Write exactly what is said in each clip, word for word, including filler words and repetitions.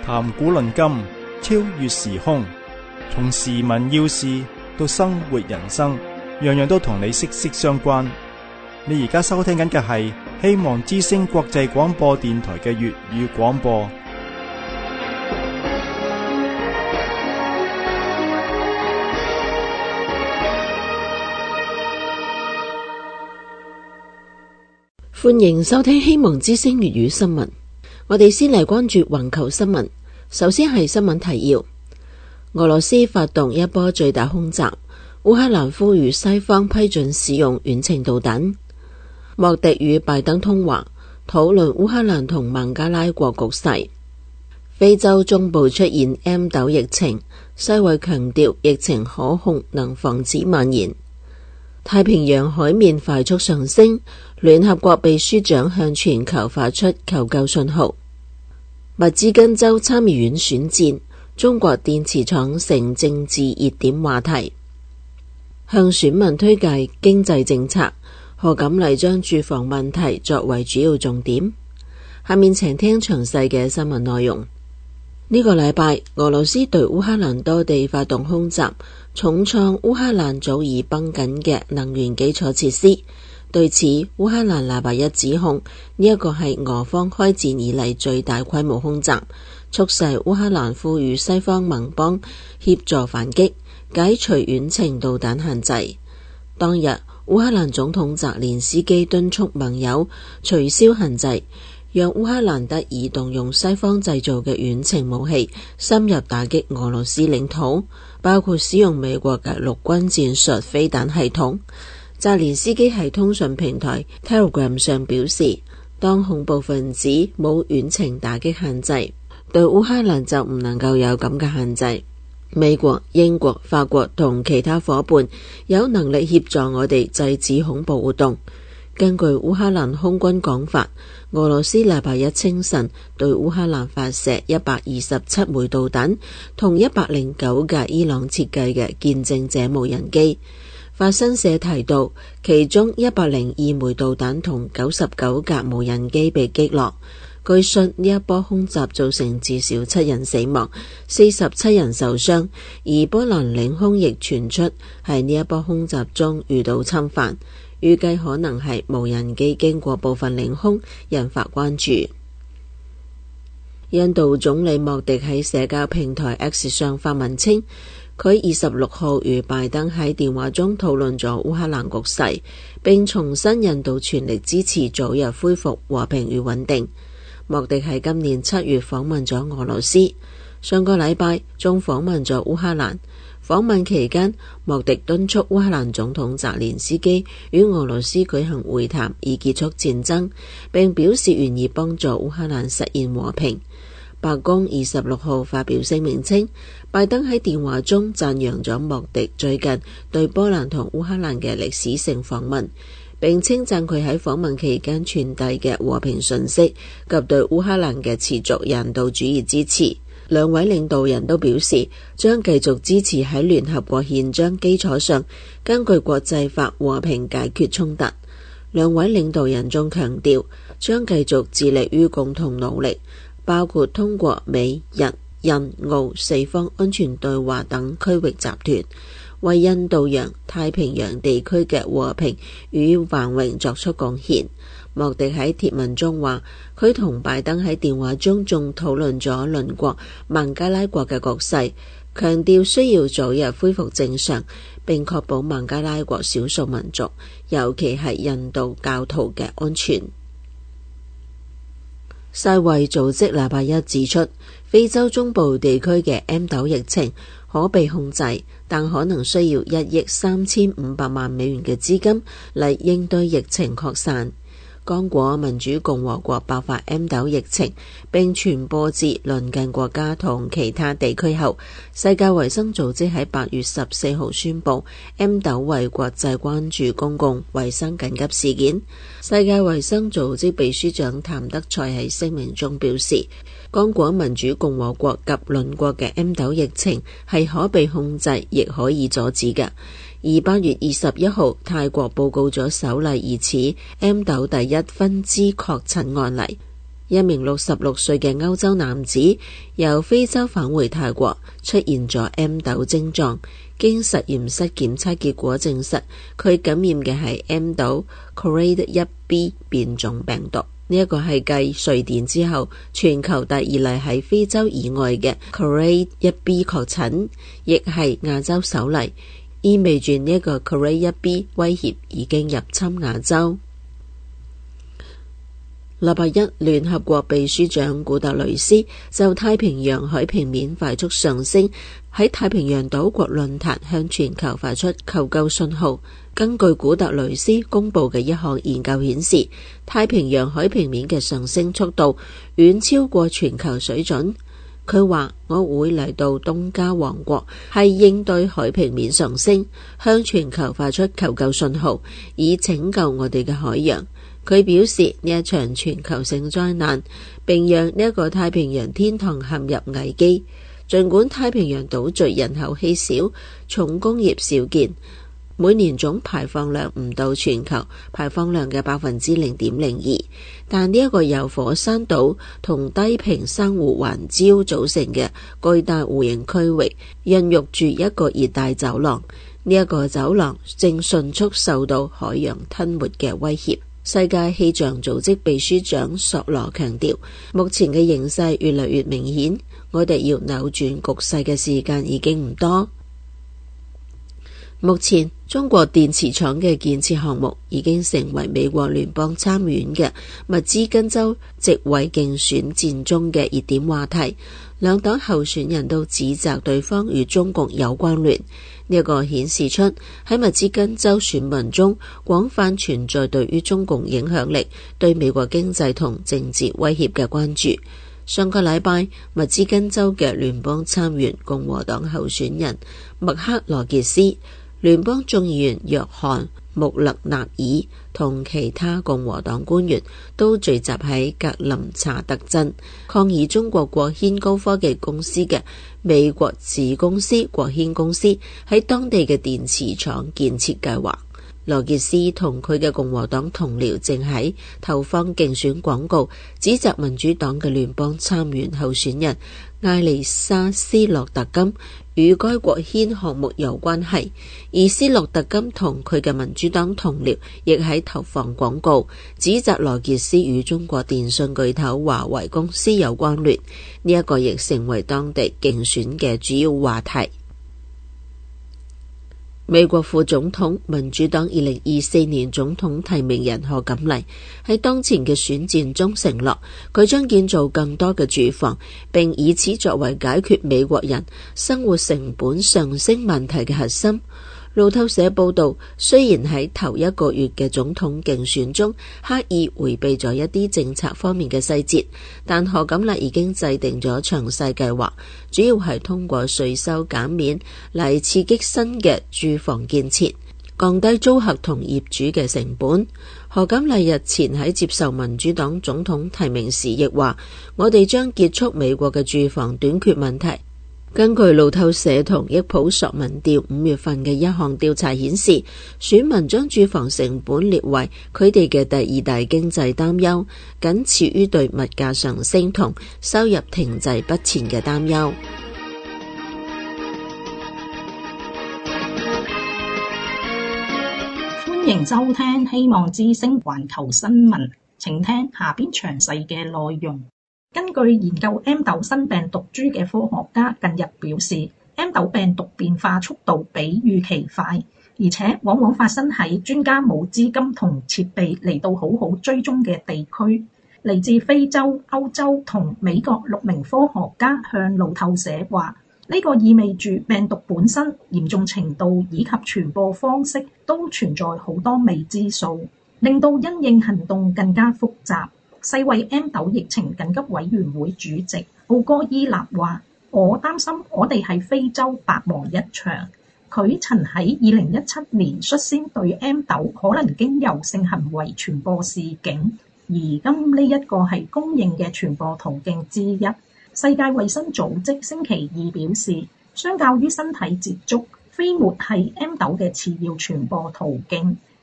談古論今，超越時空，從時聞要事到生活人生，樣樣都同你息息相關。你而家收聽緊嘅係希望之聲國際廣播電台嘅粵語廣播。 歡迎收聽希望之聲粵語新聞。我哋先嚟關注環球新聞。首先係新聞提要：俄羅斯發動一波最大空襲，烏克蘭呼籲西方批准使用遠程導彈。莫迪與拜登通話，討論烏克蘭同孟加拉國局勢。非洲中部出現 M 痘疫情，世衛強調疫情可控，能防止蔓延。太平洋海面快速上升，聯合國秘書長向全球發出求救信號。密茲根州參議院選戰，中國電池廠成政治熱點話題。向選民推介經濟政策，賀錦麗將住房問題作為主要重點。下面請聽詳細嘅新聞內容。呢個禮拜，俄羅斯對烏克蘭多地發動空襲，重創烏克蘭早已繃緊嘅能源基礎設施。對此，烏克蘭禮拜一指控呢一個係俄方開戰以嚟最大規模空襲，促使烏克蘭呼籲西方盟邦協助反擊，解除遠程導彈限制。當日，烏克蘭總統澤連斯基敦促盟友取消限制，讓烏克蘭得以動用西方製造嘅遠程武器深入打擊俄羅斯領土，包括使用美國嘅陸軍戰術飛彈系統。澤連斯基喺通訊平台 Telegram 上表示，當恐怖分子冇遠程打擊限制，對烏克蘭就唔能夠有咁嘅限制。美國、英國、法國同其他夥伴有能力協助我哋制止恐怖活動。根據烏克蘭空軍講法，俄羅斯禮拜一清晨對烏克蘭發射一百二十七枚導彈，同一百零九架伊朗設計嘅見證者無人機。法新社提到，其中一百零二枚導彈同九十九架無人機被擊落。據信呢一波空襲造成至少七人死亡，四十七人受傷，而波蘭領空亦傳出喺呢一波空襲中遇到侵犯，預計可能係無人機經過部分領空，引發關注。印度總理莫迪喺社交平台 X 上發文稱，佢二十六號與拜登喺電話中討論咗烏克蘭局勢，並重申印度全力支持早日恢復和平與穩定。莫迪喺今年七月訪問咗俄羅斯，上個禮拜仲訪問咗烏克蘭。訪問期間，莫迪敦促烏克蘭總統澤連斯基與俄羅斯舉行會談，以結束戰爭，並表示願意幫助烏克蘭實現和平。白宮二十六號發表聲明稱，拜登喺電話中讚揚咗莫迪最近對波蘭同烏克蘭嘅歷史性訪問，並稱讚佢喺訪問期間傳遞嘅和平訊息及對烏克蘭嘅持續人道主義支持。兩位領導人都表示將繼續支持喺聯合國憲章基礎上根據國際法和平解決衝突。兩位領導人仲強調將繼續致力於共同努力，包括通過美、日、印、澳四方安全對話等區域集團，為印度洋、太平洋地區嘅和平與繁榮作出貢獻。莫迪喺貼文中話，佢同拜登喺電話中仲討論咗鄰國孟加拉國嘅局勢，強調需要早日恢復正常，並確保孟加拉國少數民族，尤其係印度教徒嘅安全。世衛組織禮拜一指出，非洲中部地區嘅 M 痘疫情可被控制，但可能需要一億三千五百萬美元嘅資金嚟應對疫情擴散。剛果民主共和國爆發 M 痘疫情並傳播至鄰近國家同其他地區後，世界衛生組織喺八月十四號宣布 M 痘為國際關注公共衛生緊急事件。世界衛生組織秘書長譚德塞喺聲明中表示，剛果民主共和國及鄰國嘅 M 痘疫情係可被控制，亦可以阻止嘅。而八月二十一號，泰國報告咗首例疑似 M 痘第一分支確診案例。 一名六十六歲嘅歐洲男子由非洲返回泰國，出現咗 M 痘症狀，經實驗室檢測結果證實佢感染嘅係 M 痘 Clade 一 B 變種病毒。呢一個係繼瑞典之後全球第二例喺非洲以外嘅 Clade 一 B 確診，亦係亞洲首例，意味住呢一個 Clade 一 B 威脅已經入侵亞洲。禮拜一，聯合國秘書長古特雷斯就太平洋海平面快速上升喺太平洋島國論壇向全球發出求救信號。根據古特雷斯公布嘅一項研究顯示，太平洋海平面嘅上升速度遠超過全球水準。佢話：我會嚟到東加王國，係應對海平面上升，向全球發出求救信號，以拯救我哋嘅海洋。佢表示呢一場全球性災難並讓呢一個太平洋天堂陷入危機。儘管太平洋島嶼人口稀少，重工業少見，每年總排放量唔到全球排放量嘅百分之零點零二，但呢一個由火山島同低平珊瑚環礁組成嘅巨大弧形區域，孕育住一個熱帶走廊。呢、這、一個走廊正迅速受到海洋吞沒嘅威脅。世界氣象組織秘書長索羅強調，目前嘅形勢越嚟越明顯，我哋要扭轉局勢嘅時間已經唔多。目前，中國電池廠嘅建設項目已經成為美國聯邦參議院嘅密茲根州席位競選戰中嘅熱點話題。兩黨候選人都指責對方與中共有關聯。呢、這個顯示出喺密茲根州選民中廣泛存在對於中共影響力、對美國經濟同政治威脅嘅關注。上個禮拜，密茲根州嘅聯邦參議員共和黨候選人麥克羅傑斯、聯邦眾議員約翰穆勒納爾同其他共和黨官員都聚集喺格林查特鎮，抗議中國國軒高科技公司嘅美國子公司國軒公司喺當地嘅電池廠建設計劃。羅傑斯同佢嘅共和黨同僚正喺投放競選廣告，指責民主黨嘅聯邦參議員候選人艾莉莎斯洛特金與該國軒項目有關係，而斯洛特金同佢嘅民主黨同僚亦喺投放廣告，指責羅傑斯與中國電信巨頭華為公司有關聯。呢、這、一個亦成為當地競選嘅主要話題。美國副總統、民主黨二零二四年總統提名人賀錦麗喺當前嘅選戰中承諾，佢將建造更多嘅住房，並以此作為解決美國人生活成本上升問題嘅核心。路透社報道，雖然喺頭一個月嘅總統競選中刻意迴避咗一啲政策方面嘅細節，但賀錦麗已經制定咗詳細計劃，主要係通過稅收減免嚟刺激新嘅住房建設，降低租客同業主嘅成本。賀錦麗日前喺接受民主黨總統提名時亦話，我哋將結束美國嘅住房短缺問題。根據路透社同益普索民調五月份嘅一項調查顯示，選民將住房成本列為佢哋嘅第二大經濟擔憂，僅次於對物價上升同收入停滯不前嘅擔憂。 歡迎收聽希望之聲環球新聞，請聽下邊詳細嘅內容。根據研究 M 痘新病毒株嘅科學家近日表示， M 痘病毒變化速度比預期快，而且往往發生喺專家冇資金同設備嚟到好好追蹤嘅地區。嚟自非洲、歐洲同美國六名科學家向路透社話，呢個意味住病毒本身、嚴重程度以及傳播方式都存在好多未知數，令到因應行動更加複雜。世衛 M 痘疫情緊急委員會主席奧哥伊納話，我擔心我哋喺非洲白忙一場。佢曾喺二零一七年率先對 M 痘可能經由性行為傳播示警，而今呢一個係公認嘅傳播途徑之一。世界衛生組織星期二表示，相較於身體接觸，飛沫係 M 痘嘅次要傳播途徑。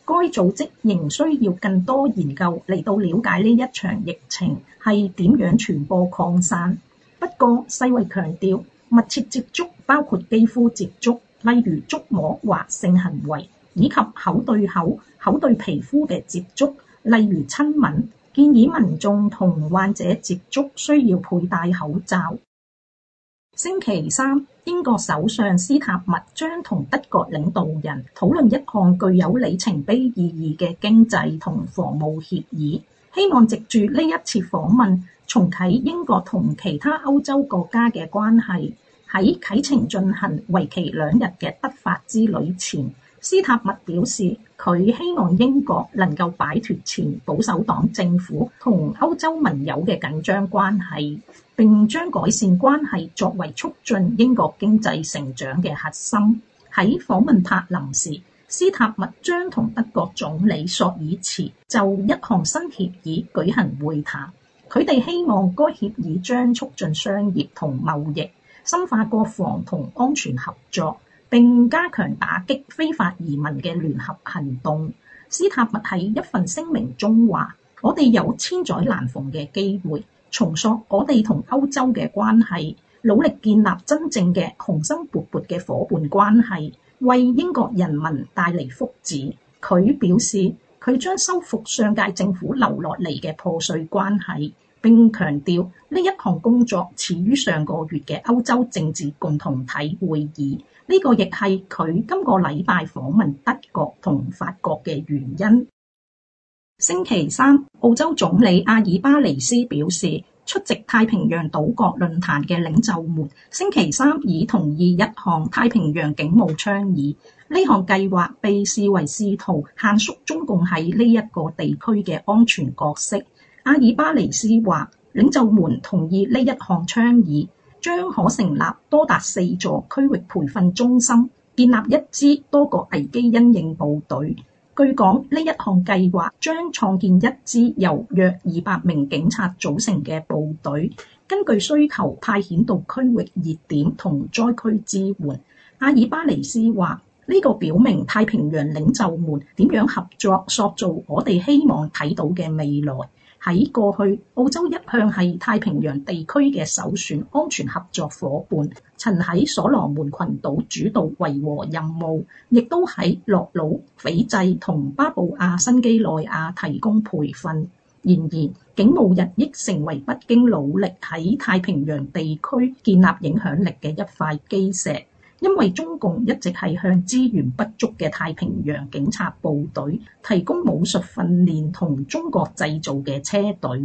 該組織仍需要更多研究嚟到了解呢一場疫情係點樣傳播擴散。不過世衛強調，密切接觸包括肌膚接觸，例如觸摸或性行為，以及口對口、口對皮膚嘅接觸，例如親吻。建議民眾同患者接觸需要佩戴口罩。星期三，英國首相斯塔默將同德國領導人討論一項具有里程碑意義嘅經濟同防務協議，希望藉住呢一次訪問重啟英國同其他歐洲國家嘅關係。喺啟程進行為期兩日嘅德法之旅前，斯塔默表示佢希望英國能夠擺脫前保守黨政府同歐洲盟友嘅緊張關係，並將改善關係作為促進英國經濟成長嘅核心。喺訪問柏林時，斯塔默將同德國總理朔爾茨就一項新協議舉行會談，佢哋希望該協議將促進商業同貿易，深化國防同安全合作，並加強打擊非法移民嘅聯合行動。斯塔默喺一份聲明中話：我哋有千載難逢嘅機會，重塑我哋同歐洲嘅關係，努力建立真正嘅雄心勃勃嘅夥伴關係，為英國人民帶嚟福祉。佢表示，佢將修復上屆政府留落嚟嘅破碎關係，並強調呢一項工作始於上個月嘅歐洲政治共同體會議。呢個亦係佢今個禮拜訪問德國同法國嘅原因。星期三，澳洲總理阿爾巴尼斯表示，出席太平洋島國論壇嘅領袖們星期三已同意一項太平洋警務倡議。呢項計劃被視為試圖限縮中共喺呢一個地區嘅安全角色。阿爾巴尼斯話，領袖們同意呢一項倡議，將可成立多達四座區域培訓中心，建立一支多個危機因應部隊。據講，呢一項計劃將創建一支由約二百名警察組成嘅部隊，根據需求派遣到區域熱點同災區支援。阿爾巴尼斯話，呢個表明太平洋領袖們點樣合作塑造我哋希望睇到嘅未來。喺過去，澳洲一向係太平洋地區嘅首選安全合作夥伴，曾喺所羅門群島主導維和任務，亦都喺諾魯、斐濟同巴布亞新幾內亞提供培訓。然而，警務日益成為北京努力喺太平洋地區建立影響力嘅一塊基石。因為中共一直係向資源不足嘅太平洋警察部隊提供武術訓練同中國製造嘅車隊。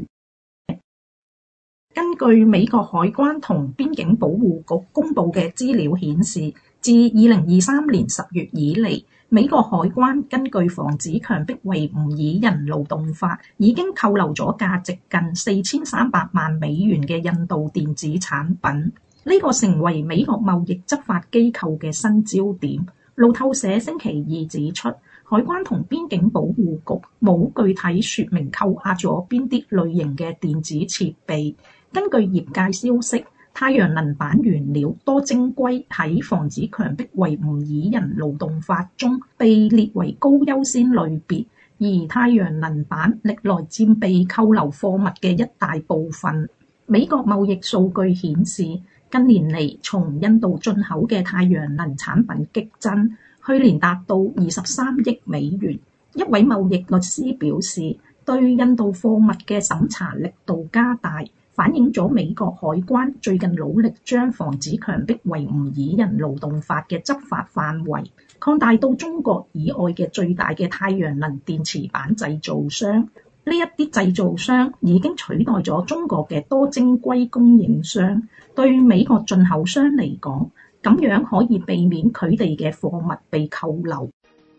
根據美國海關同邊境保護局公布嘅資料顯示，自二零二三年十月以嚟，美國海關根據防止強迫維吾爾人勞動法，已經扣留咗價值近四千三百萬美元嘅印度電子產品。呢個成為美國貿易執法機構嘅新焦點。路透社星期二指出，海關同邊境保護局冇具體說明扣押咗邊啲類型嘅電子設備。根據業界消息，太陽能板原料多晶硅喺防止強迫維吾爾人勞動法中被列為高優先類別，而太陽能板歷來佔被扣留貨物嘅一大部分。美國貿易數據顯示，近年嚟從印度進口嘅太陽能產品激增，去年達到二十三億美元。一位貿易律師表示，對印度貨物嘅審查力度加大，反映咗美國海關最近努力將防止強迫維吾爾人勞動法嘅執法範圍擴大到中國以外嘅最大嘅太陽能電池板製造商。呢一啲製造商已經取代咗中國嘅多晶硅供應商，對美國進口商嚟講，咁樣可以避免佢哋嘅貨物被扣留。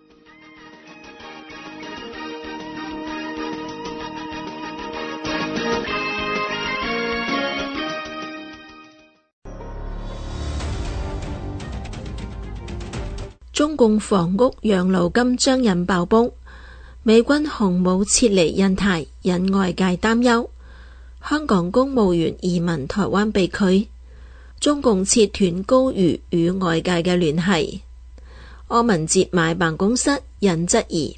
中共房屋養老金將引爆煲。美軍航母撤離印太，引外界擔憂。香港公務員移民台灣被拒。中共切斷高瑜與外界嘅聯繫。柯文哲買辦公室引質疑。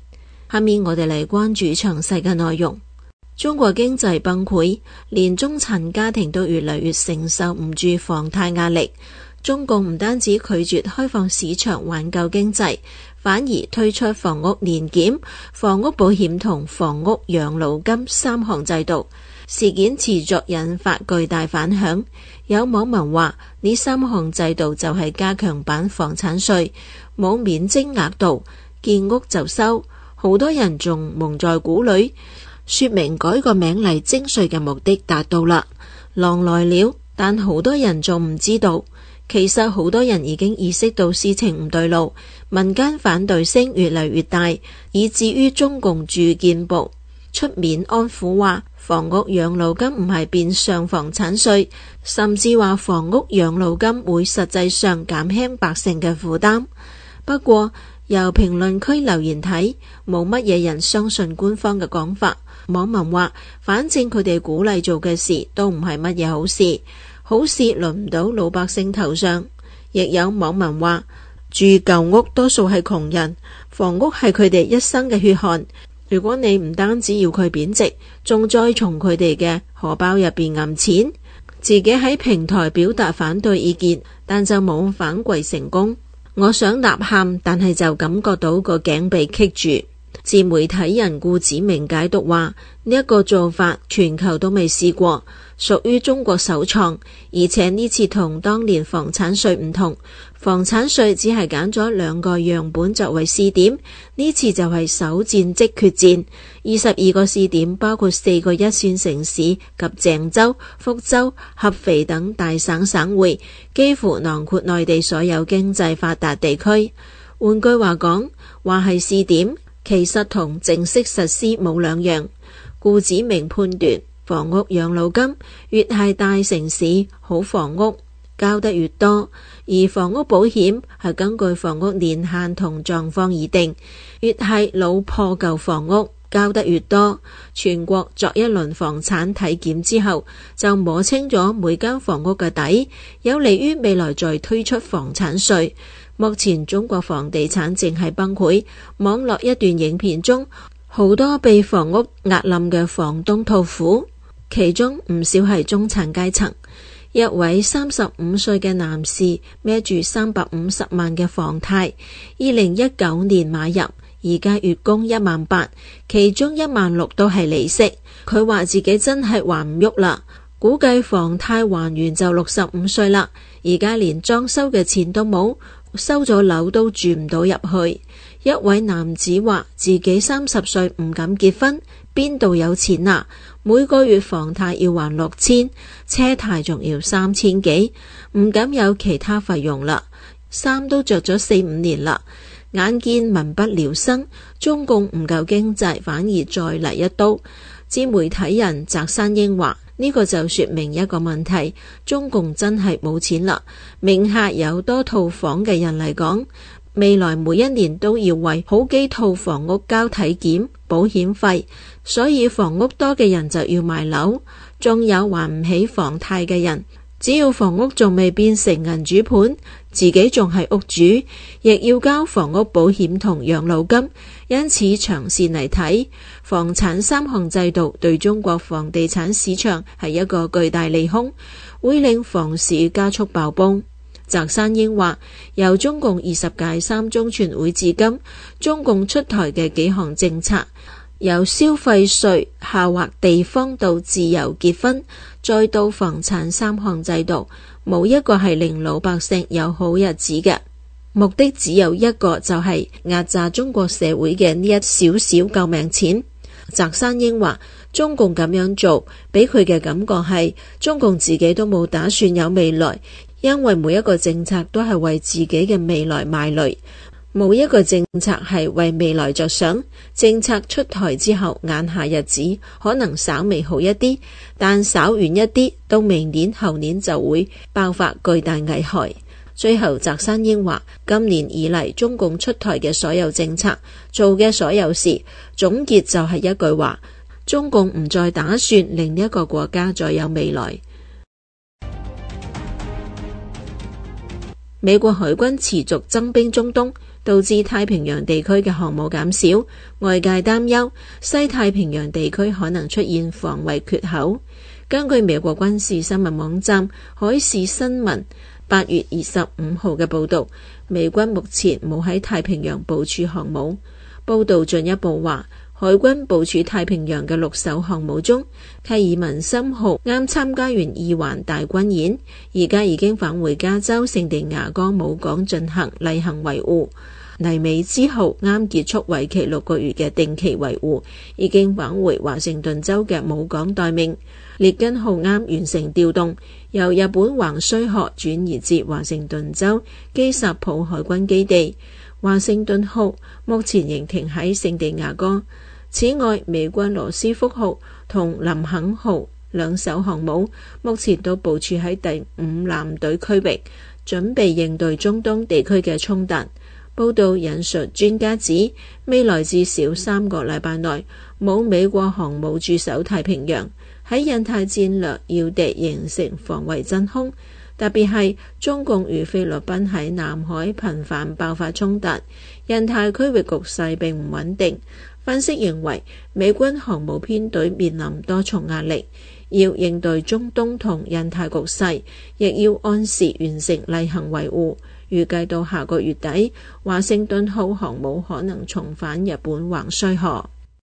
下面我哋嚟關注詳細嘅內容。中國經濟崩潰，連中產家庭都越嚟越承受唔住房貸壓力。中共唔單止拒絕開放市場挽救經濟，反而推出房屋年檢、房屋保險同房屋養老金三項制度。事件持續引發巨大反響，有網民話呢三項制度就係加強版房產稅，冇免徵額度，建屋就收。好多人仲蒙在鼓裏，說明改個名嚟徵稅嘅目的達到啦。狼來了，但好多人仲唔知道。其實好多人已經意識到事情唔對路，民間反對聲越嚟越大，以至於中共住建部出面安撫話房屋養老金唔係變相房產稅，甚至話房屋養老金會實際上減輕百姓嘅負擔。不過由評論區留言睇，冇乜嘢人相信官方嘅講法。網民話反正佢哋鼓勵做嘅事都唔係乜嘢好事，好事輪唔到老百姓頭上。亦有網民話住舊屋多數係窮人，房屋係佢哋一生嘅血汗。如果你唔單止要佢貶值，仲再從佢哋嘅荷包入邊揞錢，自己喺平台表達反對意見，但就冇反饋成功。我想吶喊，但係就感覺到個頸被棘住。自媒體人顧子明解讀話，呢一個做法全球都未試過，屬於中國首創，而且呢次同當年房產稅唔同，房產稅只係揀咗兩個樣本作為試點，呢次就係首戰即決戰。二十二個試點包括四個一線城市及鄭州、福州、合肥等大省省會，幾乎囊括內地所有經濟發達地區。換句話講，話係試點，其實同正式實施冇兩樣。顧子明判斷，房屋養老金越係大城市好房屋交得越多，而房屋保險係根據房屋年限同狀況而定，越係老破舊房屋交得越多。全國作一輪房產體檢之後，就摸清咗每間房屋嘅底，有利於未來再推出房產稅。目前中國房地產正係崩潰，網絡一段影片中，好多被房屋壓冧嘅房東吐苦，其中唔少係中產階層。一位三十五歲嘅男士孭住三百五十萬嘅房貸，二零一九年買入，而家月供一萬八，其中一萬六都係利息。佢話自己真係還唔喐啦，估計房貸還完就六十五歲啦，而家連裝修嘅錢都冇，收咗樓都住唔到入去。一位男子話自己三十歲唔敢結婚，邊度有錢啊？每個月房貸要還六千，車貸仲要三千幾，唔敢有其他費用啦。衫都着咗四五年啦，眼見民不聊生，中共唔夠經濟，反而再嚟一刀。自媒體人翟山英話呢個就說明一個問題，中共真係冇錢啦。名下有多套房嘅人嚟講，未來每一年都要為好幾套房屋交體檢、保險費，所以房屋多嘅人就要賣樓，仲有還唔起房貸嘅人，只要房屋仲未變成銀主盤，自己仲係屋主，亦要交房屋保險同養老金。因此長線嚟睇，房產三項制度對中國房地產市場係一個巨大利空，會令房市加速爆崩。翟山英話，由中共二十屆三中全會至今，中共出台嘅幾項政策，由消費稅下劃地方到自由結婚，再到房產三項制度，冇一個係令老百姓有好日子嘅，目的只有一個，就係壓榨中國社會嘅呢一少少救命錢。翟山英話，中共咁樣做，俾佢嘅感覺係中共自己都冇打算有未來，因為每一個政策都係為自己嘅未來賣累，冇一個政策係為未來着想。政策出台之後，眼下日子可能稍微好一啲，但稍遠一啲，到明年後年就會爆發巨大危害。最後翟山英話，今年以嚟中共出台嘅所有政策，做嘅所有事，總結就係一句話，中共唔再打算令呢一個國家再有未來。美國海軍持續增兵中東， 導致太平洋地區嘅航母減少。外界擔憂西太平洋地區可能出現防衛缺口。根據美國軍事新聞網站海事新聞八月二十五號嘅報導，美軍目前冇喺太平洋部署航母。報導進一步話，海軍部署太平洋嘅六艘航母中，契爾文森號啱參加完二環大軍演，而家已經返回加州聖地牙哥母港進行例行維護。尼美茲號啱結束為期六個月嘅定期維護，已經返回華盛頓州嘅母港待命。列根號啱完成調動，由日本橫須賀轉移至華盛頓州基薩普海軍基地。華盛頓號目前仍停喺聖地牙哥。此外，美軍羅斯福號同林肯號兩艘航母目前都部署喺第五艦隊區域，準備應對中東地區嘅衝突。報道引述專家指，未來至少三個禮拜內冇美國航母駐守太平洋，喺印太戰略要地形成防衛真空。特別係中共與菲律賓喺南海頻繁爆發衝突，印太區域局勢並唔穩定。分析認為，美軍航母編隊面臨多重壓力，要應對中東同印太局勢，亦要按時完成例行維護。預計到下個月底，華盛頓號航母可能重返日本橫須賀。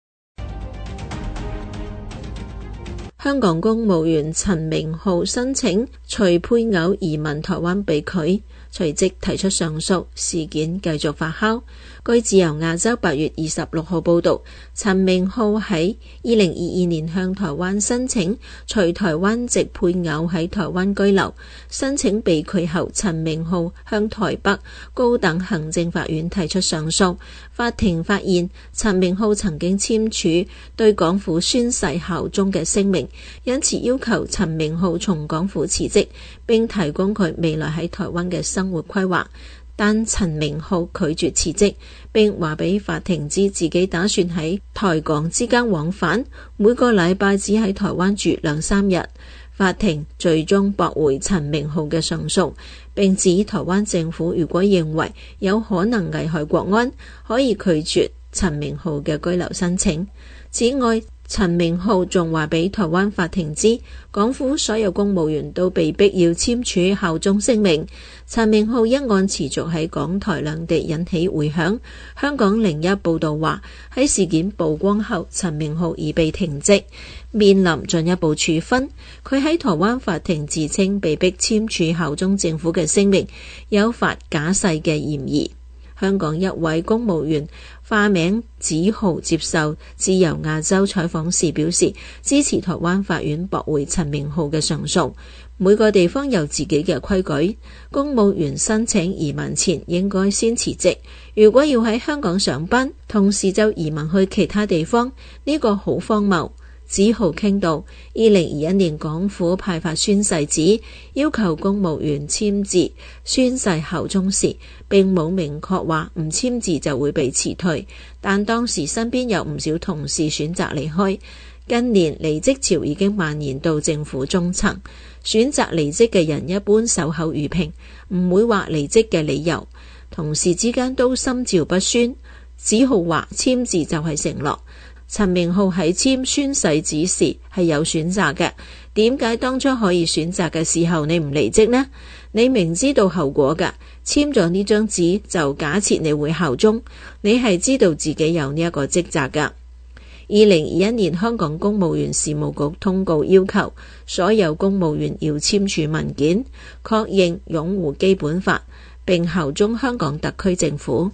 香港公務員陳明浩申請隨配偶移民台灣被拒，隨即提出上訴，事件繼續發酵。據自由亞洲八月二十六號報道，陳明浩喺二零二二年向台灣申請隨台灣籍配偶喺台灣居留，申請被拒後，陳明浩向台北高等行政法院提出上訴。法庭發現陳明浩曾經簽署對港府宣誓效忠嘅聲明，因此要求陳明浩從港府辭職，並提供佢未來喺台灣嘅生活規劃。但陳明浩拒絕辭職，並話俾法庭知自己打算喺台港之間往返，每個禮拜只喺台灣住兩三日。法庭最終駁回陳明浩嘅上訴，並指台灣政府如果認為有可能危害國安，可以拒絕陳明浩嘅居留申請。此外，陳明浩仲話俾台灣法庭知，港府所有公務員都被逼要簽署效忠聲明。陳明浩一案持續喺港台兩地引起迴響。香港零一報道話，喺事件曝光後，陳明浩已被停職，面臨進一步處分。佢喺台灣法庭自稱被逼簽署效忠政府嘅聲明，有發假誓嘅嫌疑。香港一位公務員化名子豪接受自由亞洲採訪時表示，支持台灣法院駁回陳明浩嘅上訴。每個地方有自己嘅規矩，公務員申請移民前應該先辭職。如果要喺香港上班，同時就移民去其他地方，呢個好荒謬。子豪傾到，二零二一年港府派發宣誓紙，要求公務員簽字宣誓效忠時，並冇明確話唔簽字就會被辭退，但當時身邊有唔少同事選擇離開。近年離職潮已經蔓延到政府中層，選擇離職嘅人一般守口如瓶，唔會話離職嘅理由，同事之間都心照不宣。子豪話簽字就係承諾。陳明浩喺簽宣誓紙時係有選擇嘅，點解當初可以選擇嘅時候你唔離職呢？你明知道後果㗎，簽咗呢張紙就假設你會效忠，你係知道自己有呢一個職責㗎。二零二一年香港公務員事務局通告要求所有公務員要簽署文件，確認擁護基本法並效忠香港特區政府。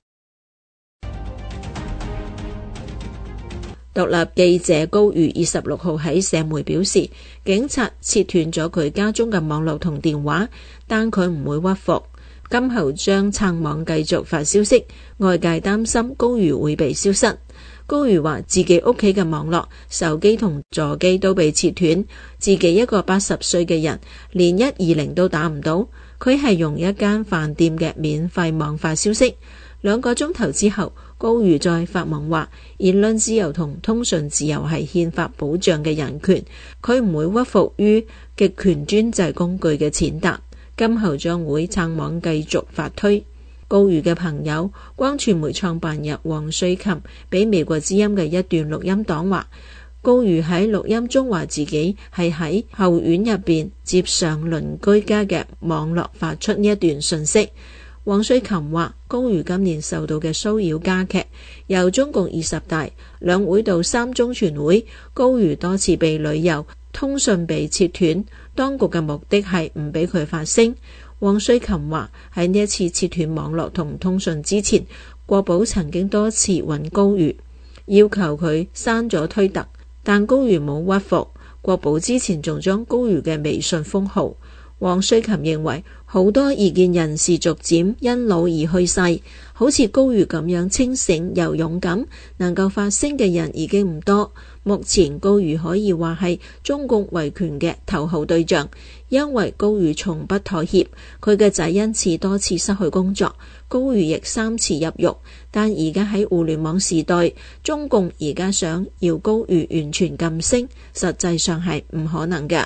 獨立記者高瑜二十六號喺社媒表示，警察切斷咗佢家中嘅網絡同電話，但佢唔會屈服，今後將撐網繼續發消息。外界擔心高瑜會被消失。高瑜話自己屋企嘅網絡、手機同座機都被切斷，自己一個八十歲嘅人連一二零都打唔到。佢係用一間飯店嘅免費網發消息。兩個鐘頭之後，高瑜再發文話，言論自由同通訊自由係憲法保障嘅人權，佢唔會屈服於極權專制工具嘅踐踏，今後將會撐網繼續發推。 高瑜嘅朋友光傳媒創辦人黃瑞琴俾美國之音嘅一段錄音檔話，高瑜喺錄音中話自己係喺後院入邊接上鄰居家嘅網絡發出呢一段訊息。黃瑞琴話，高瑜今年受到嘅騷擾加劇，由中共二十大、兩會到三中全會，高瑜多次被旅遊、通訊被切斷，當局嘅目的係唔俾佢發聲。黃瑞琴話，喺呢一次切斷網絡同通訊之前，國保曾經多次揾高瑜，要求佢刪咗推特，但高瑜冇屈服。國保之前仲將高瑜嘅微信封號。黃瑞琴認為，好多異見人士逐漸因老而去世，好似高瑜咁樣清醒又勇敢，能夠發聲嘅人已經唔多。目前高瑜可以話係中共維權嘅頭號對象，因為高瑜從不妥協，佢嘅仔因此多次失去工作，高瑜亦三次入獄。但而家喺互聯網時代，中共而家想要高瑜完全噤聲，實際上係唔可能嘅。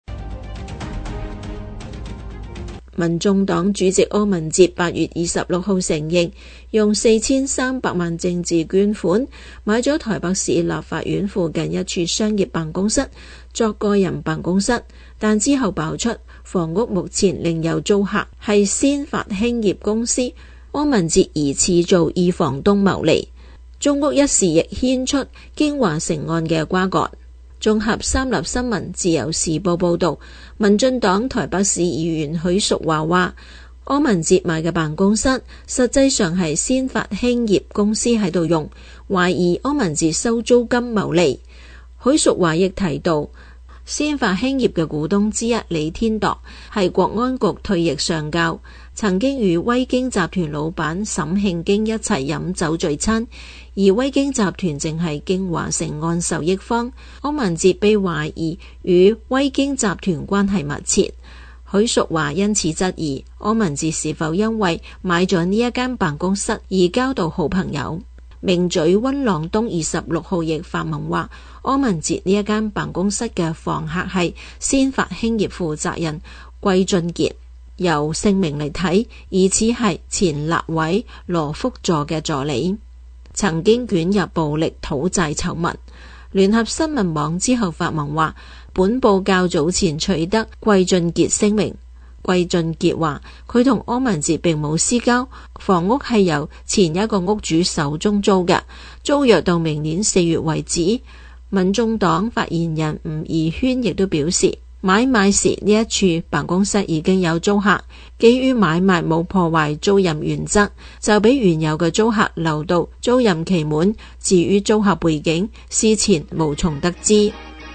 民眾黨主席柯文哲八月二十六號承認，用四千三百萬政治捐款買咗台北市立法院附近一處商業辦公室作個人辦公室，但之後爆出房屋目前另有租客，係先發興業公司。柯文哲疑似做二房東牟利。中屋一事亦牽出京華城案嘅瓜葛。綜合三立新聞、自由時報報道，民進黨台北市議員許淑華話，柯文哲買嘅辦公室實際上係先發興業公司喺度用，懷疑柯文哲收租金牟利。許淑華亦提到，先發興業嘅股東之一李天鐸係國安局退役上校，曾經與威京集團老闆沈慶京一齊飲酒聚餐，而威京集團正係京華城案受益方。柯文哲被懷疑與威京集團關係密切，許淑華因此質疑柯文哲是否因為買咗呢一間辦公室而交到好朋友。名嘴溫朗東二十六號亦發文話，柯文哲呢一間辦公室嘅房客係先發興業負責人季俊傑，由姓名嚟睇，疑似係前立委羅福助嘅助理，曾經捲入暴力討債醜聞。聯合新聞網之後發文話，本報較早前取得季俊傑聲明。季俊傑話，佢同柯文哲並冇私交，房屋係由前一個屋主手中租嘅，租約到明年四月為止。民眾黨發言人吳怡軒亦都表示，買賣時呢一處辦公室已經有租客，基於買賣冇破壞租賃原則，就俾原有嘅租客留到租賃期滿。至於租客背景，事前無從得知。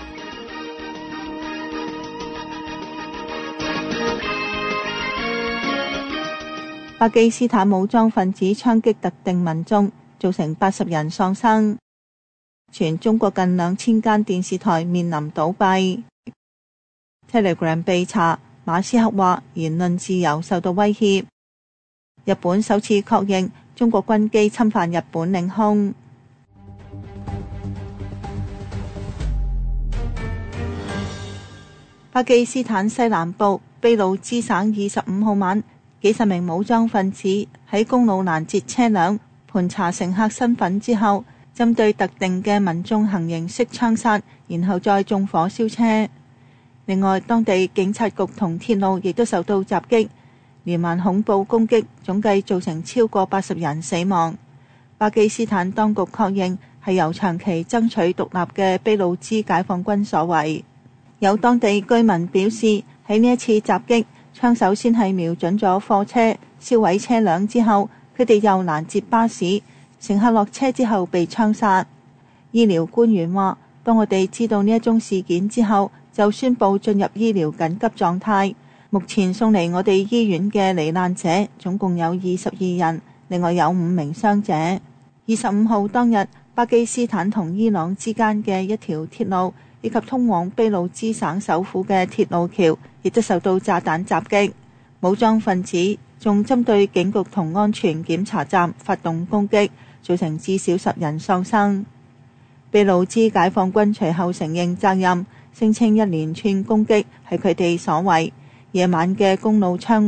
巴基斯坦武裝分子槍擊特定民眾，造成八十人喪生。全中國近兩千間電視台面臨倒閉。Telegram 被查，馬斯克話言論自由受到威脅。日本首次確認中國軍機侵犯日本領空。巴基斯坦西南部俾路支省二十五號晚，幾十名武裝分子喺公路攔截車輛，盤查乘客身份之後，針對特定嘅民眾行刑式槍殺，然後再縱火燒車。另外，當地警察局同鐵路亦都受到襲擊，連環恐怖攻擊總計造成超過八十人死亡。巴基斯坦當局確認係由長期爭取獨立嘅俾路支解放軍所為。有當地居民表示，喺呢一次襲擊，槍手先係瞄準咗貨車，燒毀車輛之後，佢哋又攔截巴士，乘客落車之後被槍殺。醫療官員話，當我哋知道呢一宗事件之後，就宣布進入醫療緊急狀態。目前送嚟我哋醫院嘅罹難者總共有二十二人，另外有五名傷者。二十五號當日，巴基斯坦同伊朗之間嘅一條鐵路以及通往俾路支省首府嘅鐵路橋亦都受到炸彈襲擊。武裝分子仲針對警局同安全檢查站發動攻擊，造成至少十人喪生。俾路支解放軍隨後承認責任，聲稱一連串攻擊係佢哋所為。夜晚嘅公路槍案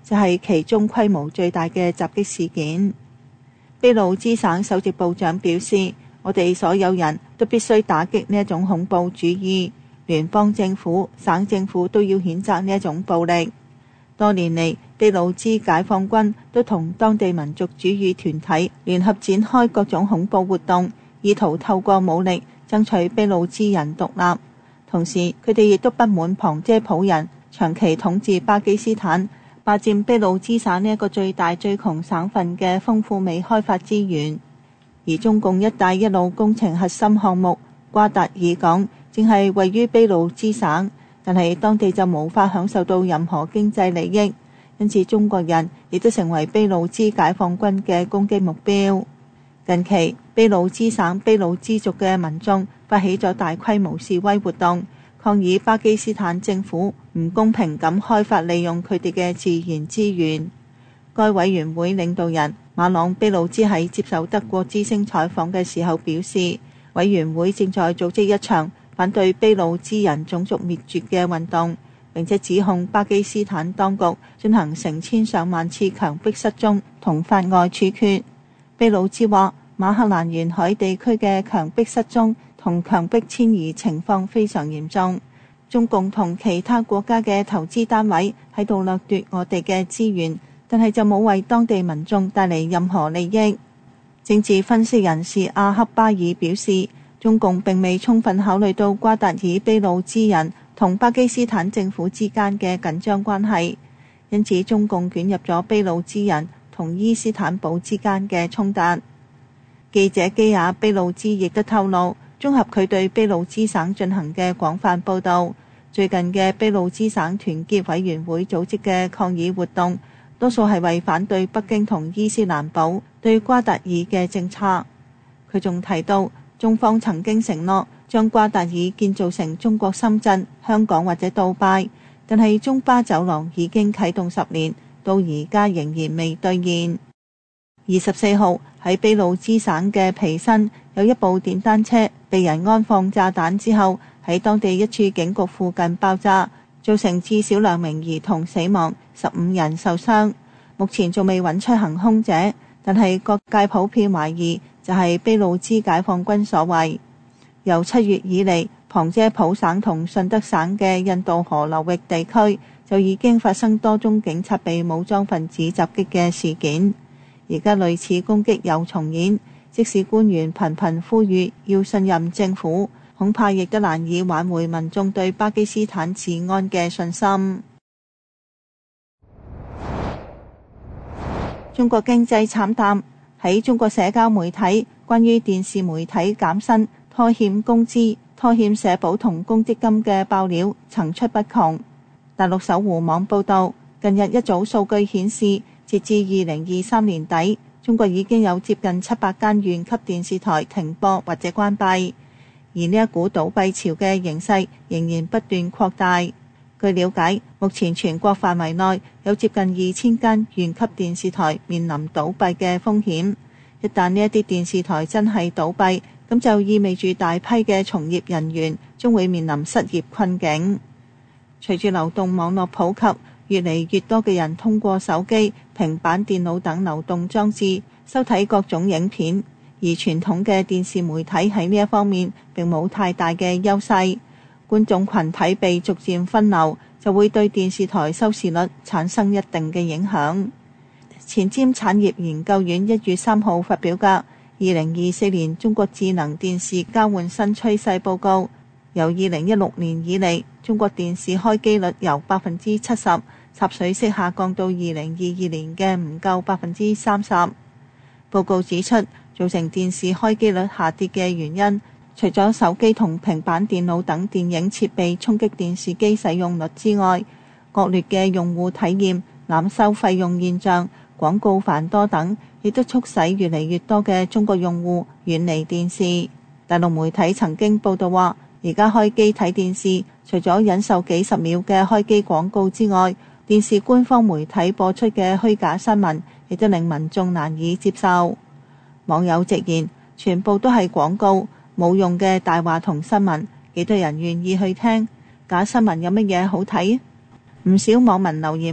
就係其中規模最大嘅襲擊事件。俾路支省首席部長表示，我哋所有人都必須打擊呢一種恐怖主義，聯邦政府、省政府都要譴責呢一種暴力。多年嚟，俾路支解放軍都同當地民族主義團體聯合展開各種恐怖活動，意圖透過武力爭取俾路支人獨立。同時，佢哋亦都不滿旁遮普人長期統治巴基斯坦，霸佔俾路支省呢一個最大最窮省份嘅豐富未開發資源。而中共一帶一路工程核心項目瓜達爾港正係位於俾路支省，但係當地就無法享受到任何經濟利益，因此中國人亦都成為俾路支解放軍嘅攻擊目標。近期，俾路支省俾路支族嘅民眾發起咗大規模示威活動，抗議巴基斯坦政府唔公平咁開發利用佢哋嘅自然資源。該委員會領導人馬朗俾路支喺接受德國之聲採訪嘅時候表示，委員會正在組織一場反對俾路支人種族滅絕嘅運動，並且指控巴基斯坦當局進行成千上萬次強迫失蹤同法外處決。俾路支話，馬克蘭沿海地區嘅強迫失蹤同強迫遷移情況非常嚴重，中共同其他國家嘅投資單位喺度掠奪我哋嘅資源，但係就冇為當地民眾帶嚟任何利益。政治分析人士阿克巴爾表示，中共並未充分考慮到瓜達爾俾路支人同巴基斯坦政府之間嘅緊張關係，因此中共捲入咗俾路支人同伊斯坦堡之間嘅衝突。記者基亞俾路支亦都透露，綜合佢對俾路支省進行嘅廣泛報導，最近嘅俾路支省團結委員會組織嘅抗議活動，多數係為反對北京同伊斯蘭堡對瓜達爾嘅政策。佢仲提到，中方曾經承諾將瓜達爾建造成中國深圳、香港或者杜拜，但係中巴走廊已經啟動十年，到而家仍然未兌現。二十四號喺俾路支省嘅皮新有一部電單車被人安放炸彈之後，喺當地一處警局附近爆炸，造成至少兩名兒童死亡，十五人受傷。目前仲未揾出行兇者，但係各界普遍懷疑就係俾路支解放軍所為。由七月以嚟，旁遮普省同順德省嘅印度河流域地區就已經發生多宗警察被武裝分子襲擊嘅事件。而家類似攻擊又重演，即使官員頻頻呼籲要信任政府，恐怕亦都難以挽回民眾對巴基斯坦治安嘅信心。中國經濟慘淡，喺中國社交媒體關於電視媒體減薪、拖欠工資、拖欠社保同公積金嘅爆料層出不窮。大陸搜狐網報道，近日一組數據顯示，截至二零二三年底，中國已經有接近七百間縣級電視台停播或者關閉，而呢一股倒閉潮嘅形勢仍然不斷擴大。據了解，目前全國範圍內有接近二千間縣級電視台面臨倒閉嘅風險。一旦呢一啲電視台真係倒閉，咁就意味住大批嘅從業人員將會面臨失業困境。隨住流動網絡普及，越嚟越多嘅人通過手機、平板電腦等流動裝置收睇各種影片，而傳統嘅電視媒體喺呢一方面並冇太大嘅優勢。觀眾群體被逐漸分流，就會對電視台收視率產生一定嘅影響。前瞻產業研究院一月三號發表嘅《二零二四年中國智能電視交換新趨勢報告》，由二零一六年以嚟，中國電視開機率由百分之七十插水式下降到二零二二年嘅唔夠百分之三十。報告指出，造成電視開機率下跌嘅原因，除咗手機同平板電腦等電影設備衝擊電視機使用率之外，惡劣嘅用戶體驗、濫收費用現象、廣告繁多等，亦都促使越嚟越多嘅中國用戶遠離電視。大陸媒體曾經報道話，而家開機睇電視，除咗忍受幾十秒嘅開機廣告之外，電視官方媒體播出嘅虛假新聞，亦都令民眾難以接受。網友直言，全部都係廣告，冇用嘅大話同新聞，幾多人願意去聽？假新聞有乜嘢好睇？唔少網民留言話，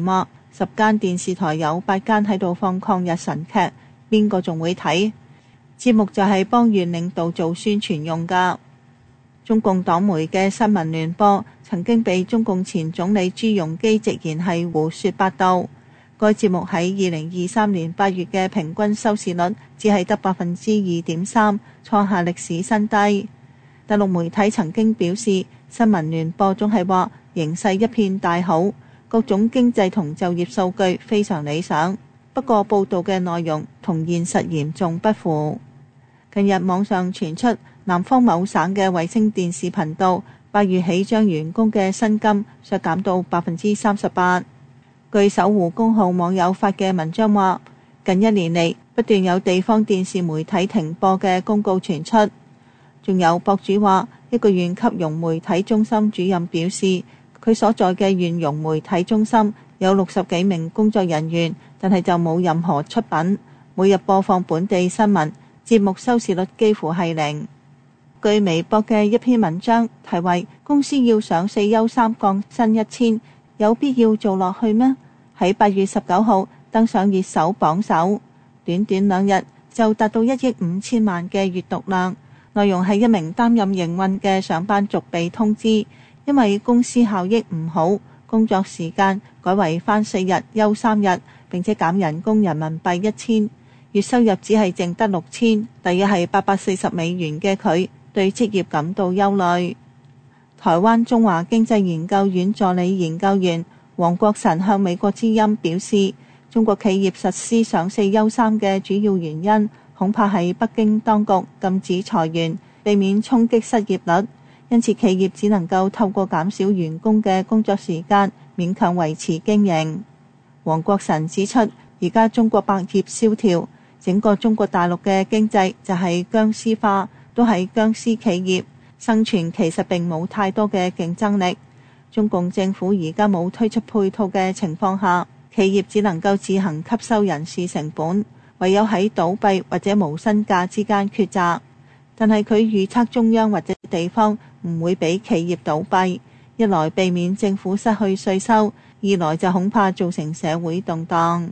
十間電視台有八間喺度放抗日神劇，邊個仲會睇？節目就係幫縣領導做宣傳用㗎。中共黨媒嘅新聞聯播曾經被中共前總理朱鎔基直言係胡說八道。該節目喺二零二三年八月嘅平均收視率只係得百分之二點三，創下歷史新低。大陸媒體曾經表示，新聞聯播總係話形勢一片大好，各種經濟同就業數據非常理想。不過報道嘅內容同現實嚴重不符。近日網上傳出南方某省嘅衛星電視頻道八月起將員工嘅薪金削減到百分之三十八。據守護公號網友發嘅文章話，近一年嚟不斷有地方電視媒體停播嘅公告傳出。仲有博主話，一個縣級融媒體中心主任表示，佢所在嘅縣融媒體中心有六十幾名工作人員，但係就冇任何出品，每日播放本地新聞，節目收視率幾乎係零。據微博嘅一篇文章題為公司要上四休三降薪一千，有必要做落去咩？喺八月十九號登上熱搜榜首，短短兩日就達到一億五千萬嘅閱讀量。內容係一名擔任營運嘅上班族被通知，因為公司效益唔好，工作時間改為返四日休三日，並且減人工人民幣一千，月收入只係淨得六千，大約係八百四十美元嘅佢，對職業感到憂慮。台灣中華經濟研究院助理研究員黃國臣向美國之音表示，中國企業實施上四休三嘅主要原因，恐怕係北京當局禁止裁員，避免衝擊失業率，因此企業只能夠透過減少員工嘅工作時間，勉強維持經營。黃國臣指出，而家中國百業蕭條，整個中國大陸嘅經濟就係僵屍化，都係僵屍企業，生存其實並冇太多嘅競爭力。中共政府而家冇推出配套嘅情況下，企業只能夠自行吸收人事成本，唯有喺倒閉或者無薪假之間抉擇。但係佢預測中央或者地方唔會俾企業倒閉，一來避免政府失去稅收，二來就恐怕造成社會動盪。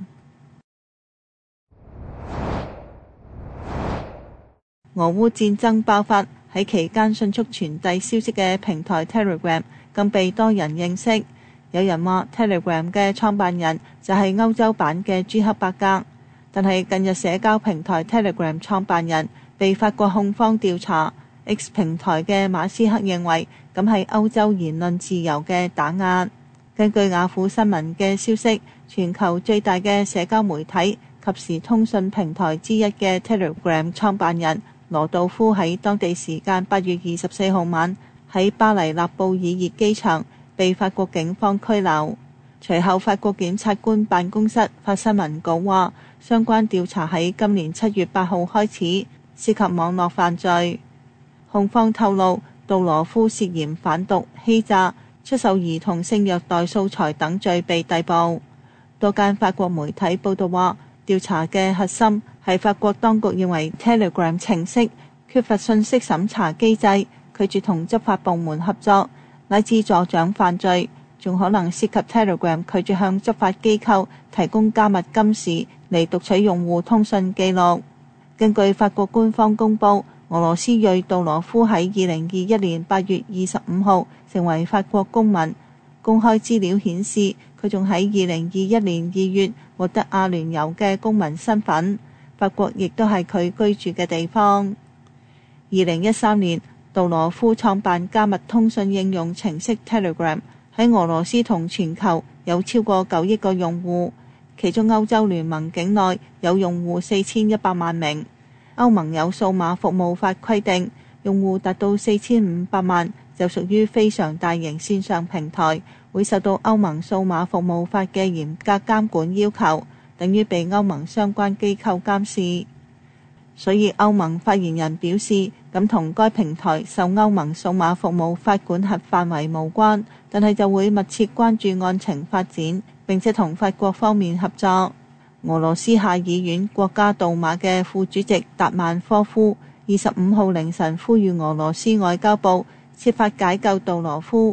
俄烏戰爭爆發，喺期間迅速傳遞消息嘅平台 Telegram 更被多人認識。有人話 Telegram 嘅創辦人就係歐洲版嘅朱克伯格。但係近日社交平台 Telegram 創辦人被法國控方調查。 X 平台嘅馬斯克認為咁係歐洲言論自由嘅打壓。根據雅虎新聞嘅消息，全球最大嘅社交媒體及時通訊平台之一嘅 Telegram 創辦人羅道夫喺當地時間八月二十四號晚喺巴黎納布爾熱機場被法國警方拘留。隨後法國檢察官辦公室發新聞稿話，相關調查喺今年七月八號開始，涉及網絡犯罪。控方透露，杜羅夫涉嫌販毒、欺詐、出售兒童性虐待素材等罪被逮捕。多間法國媒體報道話，調查嘅核心係法國當局認為 Telegram 程式缺乏信息審查機制，拒絕同執法部門合作，乃至助長犯罪，仲可能涉及 Telegram 拒絕向執法機構提供加密金匙嚟讀取用戶通訊記錄。根據法國官方公佈，俄羅斯裔杜羅夫喺二零二一年八月二十五號成為法國公民。公開資料顯示，佢仲喺二零二一年二月獲得阿聯酋嘅公民身份，法國亦都係佢居住嘅地方。二零一三年，杜羅夫創辦加密通訊應用程式 Telegram， 喺俄羅斯同全球有超過九億個用戶，其中歐洲聯盟境內有用戶四千一百萬名。歐盟有數碼服務法規定，用戶達到四千五百萬就屬於非常大型線上平台，會受到歐盟數碼服務法嘅嚴格監管要求，等於被歐盟相關機構監視。所以歐盟發言人表示，咁同該平台受歐盟數碼服務法管轄範圍無關，但係就會密切關注案情發展，並且同法國方面合作。俄羅斯下議院國家杜馬嘅副主席達曼科夫二十五號凌晨呼籲俄羅斯外交部設法解救杜羅夫。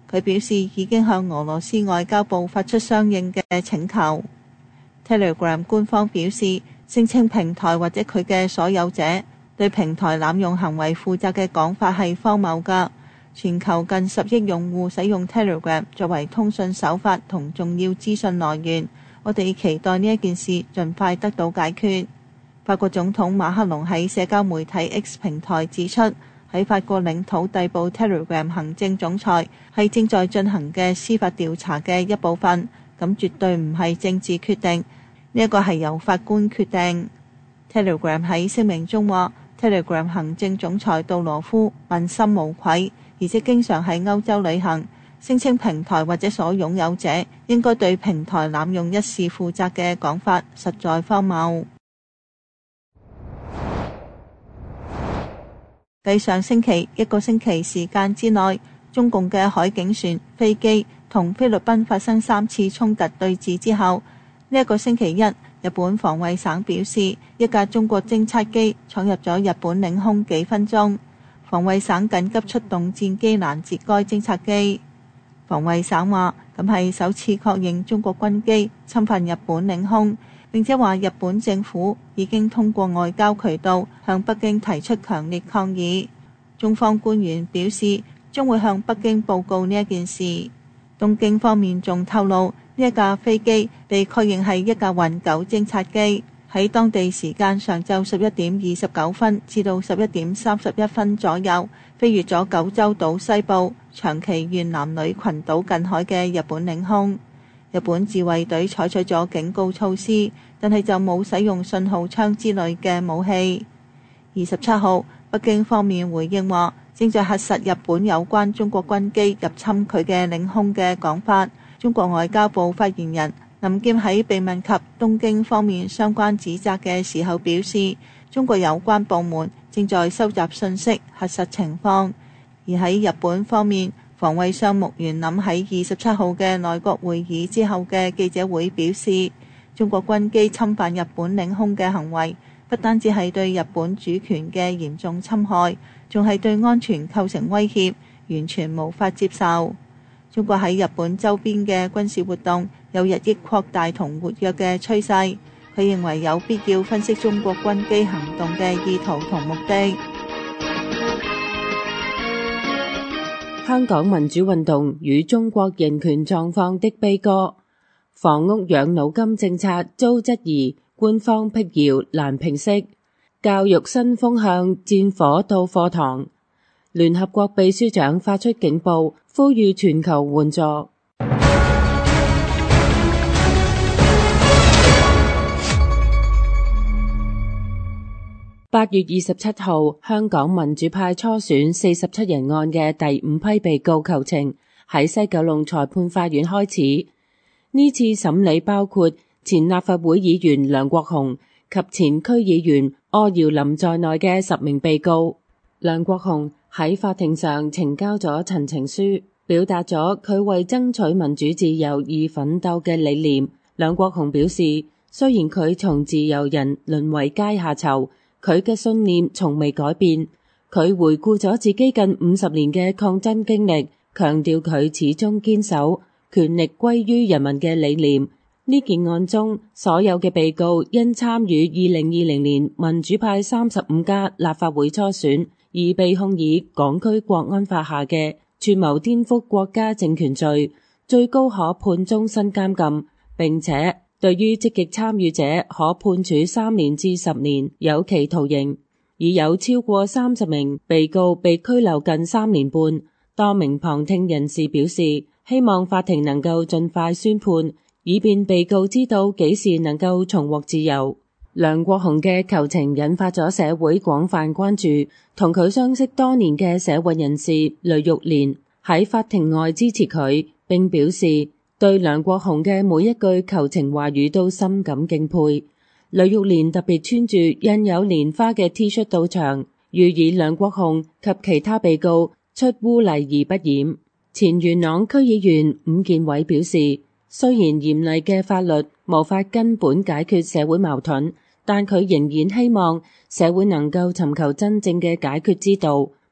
佢表示已經向俄羅斯外交部發出相應嘅請求。Telegram 官方表示，聲稱平台或者佢嘅所有者對平台濫用行為負責嘅講法係荒謬㗎。全球近十億用戶使用 Telegram 作為通訊手法同重要資訊來源，我哋期待呢一件事盡快得到解決。法國總統馬克龍喺社交媒體 X 平台指出，喺法國領土逮捕 Telegram 行政總裁係正在進行嘅司法調查嘅一部分，咁絕對唔係政治決定，呢一個係由法官決定。Telegram 喺聲明中話， Telegram 行政總裁杜羅夫問心無愧，而且經常喺歐洲旅行，聲稱平台或者所擁有者應該對平台濫用一事負責嘅講法實在荒謬。繼上星期一個星期時間之內，中共嘅海警船、飛機同菲律賓發生三次衝突對峙之後，呢一個星期一，日本防衛省表示，一架中國偵察機闖入咗日本領空幾分鐘，防衛省緊急出動戰機攔截該偵察機。防衛省話，咁係首次確認中國軍機侵犯日本領空，並且話日本政府已經通過外交渠道向北京提出強烈抗議。中方官員表示，將會向北京報告呢一件事。東京方面仲透露，呢一架飛機被確認係一架運九偵察機，喺當地時間上晝十一點二十九分至到十一點三十一分左右，飛越咗九州島西部長崎縣南女群島近海嘅日本領空。日本自衛隊採取咗警告措施，但係就冇使用信號槍之類嘅武器。二十七號，北京方面回應話，正在核實日本有關中國軍機入侵佢嘅領空嘅講法。中國外交部發言人林劍喺被問及東京方面相關指責嘅時候表示，中國有關部門正在收集信息，核實情況。而喺日本方面，防衛相木原稔喺二十七號嘅內閣會議之後嘅記者會表示，中國軍機侵犯日本領空嘅行為不單止係對日本主權嘅嚴重侵害，仲係對安全構成威脅，完全無法接受。中國喺日本周邊嘅軍事活動有日益擴大同活躍嘅趨勢，佢認為有必要分析中國軍機行動嘅意圖同目的。 香港民主運動與中國人權狀況的悲歌，房屋養老金政策遭質疑，官方闢謠難平息，教育新風向戰火到課堂。聯合國秘書長發出警報，呼籲全球援助。八月二十七號，香港民主派初選四十七人案嘅第五批被告求情喺西九龍裁判法院開始。呢次審理包括前立法會議員梁國雄及前區議員柯耀林在內嘅十名被告。梁國雄喺法庭上呈交咗陳情書，表達咗佢為爭取民主自由而奮鬥嘅理念。梁國雄表示，雖然佢從自由人淪為階下囚，佢嘅信念從未改變。佢回顧咗自己近五十年嘅抗爭經歷，強調佢始終堅守權力歸於人民嘅理念。呢件案中，所有嘅被告因參與二零二零年民主派三十五家立法會初選而被控以港區國安法下嘅串謀顛覆國家政權罪，最高可判終身監禁，並且對於積極參與者可判處三年至十年有期徒刑。已有超過三十名被告被拘留近三年半。多名旁聽人士表示，希望法庭能夠盡快宣判，以便被告知道幾時能夠重獲自由。梁國雄嘅求情引發咗社會廣泛關注，同佢相識多年嘅社運人士雷玉蓮喺法庭外支持佢，並表示對梁國雄嘅每一句求情話語都深感敬佩。雷玉蓮特別穿住印有蓮花嘅 T 恤到場，寓意梁國雄及其他被告出污泥而不染。前元朗區議員伍健偉表示，雖然嚴厲嘅法律無法根本解決社會矛盾，但佢仍然希望社會能夠尋求真正嘅解決之道，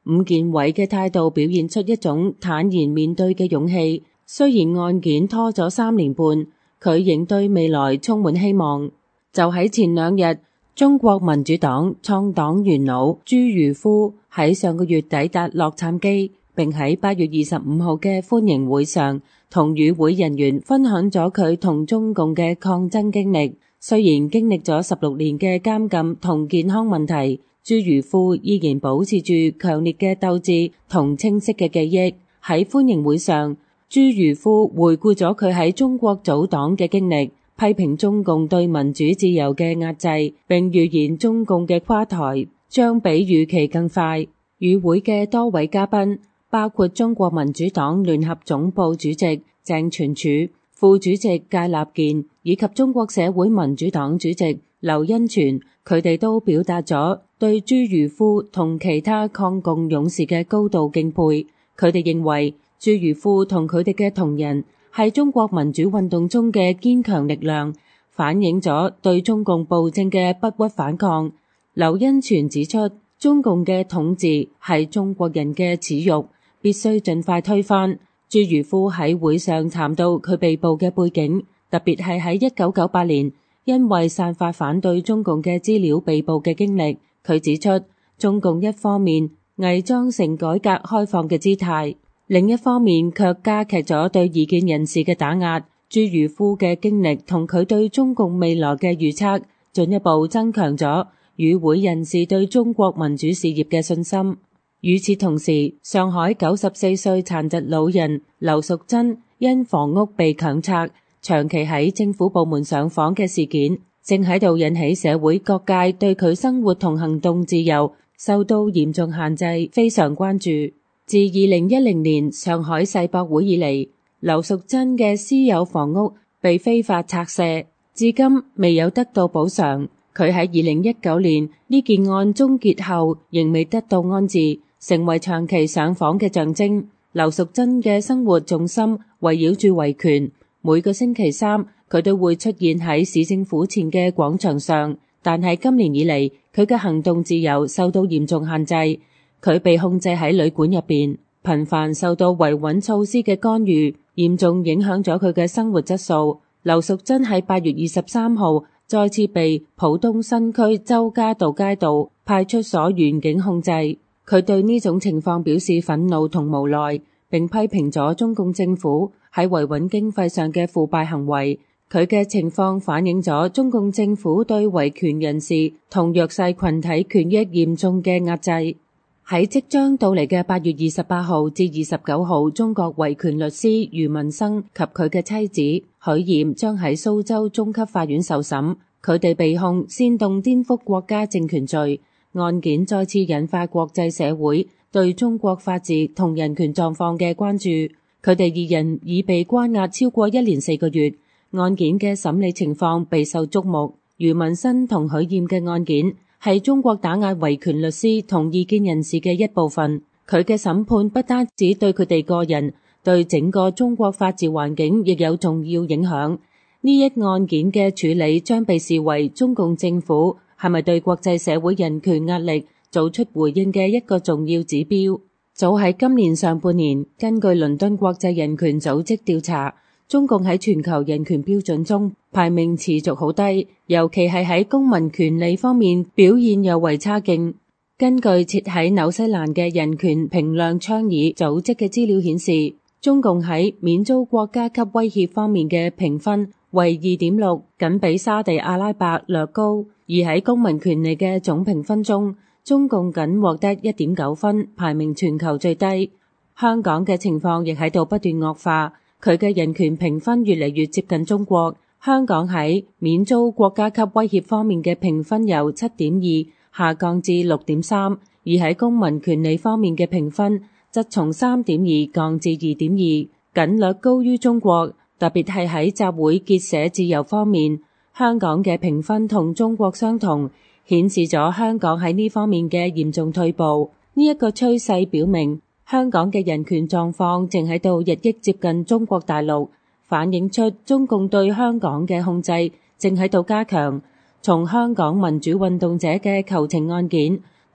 伍健偉嘅態度表現出一種坦然面對嘅勇氣。雖然案件拖咗三年半，佢仍對未來充滿希望。就喺前兩日，中國民主黨創黨元老朱如夫喺上個月抵達洛杉磯，並喺八月二十五號嘅歡迎會上同與會人員分享咗佢同中共嘅抗爭經歷。雖然經歷咗十六年嘅監禁同健康問題，朱如夫依然保持住強烈嘅鬥志同清晰嘅記憶。喺歡迎會上，朱如夫回顧咗佢喺中國組黨嘅經歷，批評中共對民主自由嘅壓制，並預言中共嘅垮台將比預期更快。與會嘅多位嘉賓包括中國民主黨聯合總部主席鄭泉柱、副主席芥立健以及中國社會民主黨主席劉恩全，佢哋都表達咗對朱如夫同其他抗共勇士嘅高度敬佩。佢哋認為朱如夫同佢哋嘅同仁係中國民主運動中嘅堅強力量，反映咗對中共暴政嘅不屈反抗。劉恩全指出，中共嘅統治係中國人嘅恥辱，必須盡快推翻。朱如夫喺會上談到佢被捕嘅背景，特別係喺一九九八年因為散發反對中共嘅資料被捕嘅經歷。佢指出，中共一方面偽裝成改革開放嘅姿態，另一方面卻加劇咗對異見人士嘅打壓。朱如夫嘅經歷同佢對中共未來嘅預測，進一步增強咗與會人士對中國民主事業嘅信心。與此同時，上海九十四歲殘疾老人劉淑珍因房屋被強拆，長期喺政府部門上訪嘅事件，正喺度引起社會各界對佢生活同行動自由受到嚴重限制非常關注。自二零一零年上海世博會以嚟，劉淑珍嘅私有房屋被非法拆卸，至今未有得到補償。佢喺二零一九年呢件案終結後，仍未得到安置，成為長期上訪嘅象徵。劉淑珍嘅生活重心圍繞住維權，每個星期三佢都會出現喺市政府前嘅廣場上，但係今年以嚟，佢嘅行動自由受到嚴重限制。佢被控制喺旅館入邊，頻繁受到維穩措施嘅干預，嚴重影響咗佢嘅生活質素。劉淑珍喺八月二十三號再次被浦東新區周家渡街道派出所員警控制。佢對呢種情況表示憤怒同無奈，並批評咗中共政府喺維穩經費上嘅腐敗行為。佢嘅情況反映咗中共政府對維權人士同弱勢群體權益嚴重嘅壓制。喺即將到嚟嘅八月二十八號至二十九號，中國維權律師余文生及佢嘅妻子許艷將喺蘇州中級法院受審，佢哋被控煽動顛覆國家政權罪。案件再次引發國際社會對中國法治同人權狀況嘅關注。佢哋二人已被關押超過一年四個月，案件嘅審理情況備受矚目。余文生同許艷嘅案件係中國打壓維權律師同異見人士嘅一部分。佢嘅審判不單止對佢哋個人，對整個中國法治環境亦有重要影響。呢一案件嘅處理將被視為中共政府係咪對國際社會人權壓力做出回應嘅一個重要指標。早喺今年上半年，根據倫敦國際人權組織調查，中共喺全球人權標準中排名持續好低，尤其係喺公民權利方面表現尤為差勁。根據設喺紐西蘭嘅人權評量倡議組織嘅資料顯示，中共喺免遭國家級威脅方面嘅評分為二點六，僅比沙地阿拉伯略高。而喺公民權利嘅總評分中，中共僅獲得一點九分，排名全球最低。香港嘅情況亦喺度不斷惡化，佢嘅人權評分越嚟越接近中國。香港喺免遭國家級威脅方面嘅評分由七點二下降至六點三，而喺公民權利方面嘅評分則從三點二降至二點二，僅略高於中國。特別係喺集會結社自由方面，香港嘅評分同中國相同，顯示咗香港喺呢方面嘅嚴重退步。呢一個趨勢表明，香港嘅人權狀況正喺度日益接近中國大陸，反映出中共對香港嘅控制正喺度加強。從香港民主運動者嘅求情案件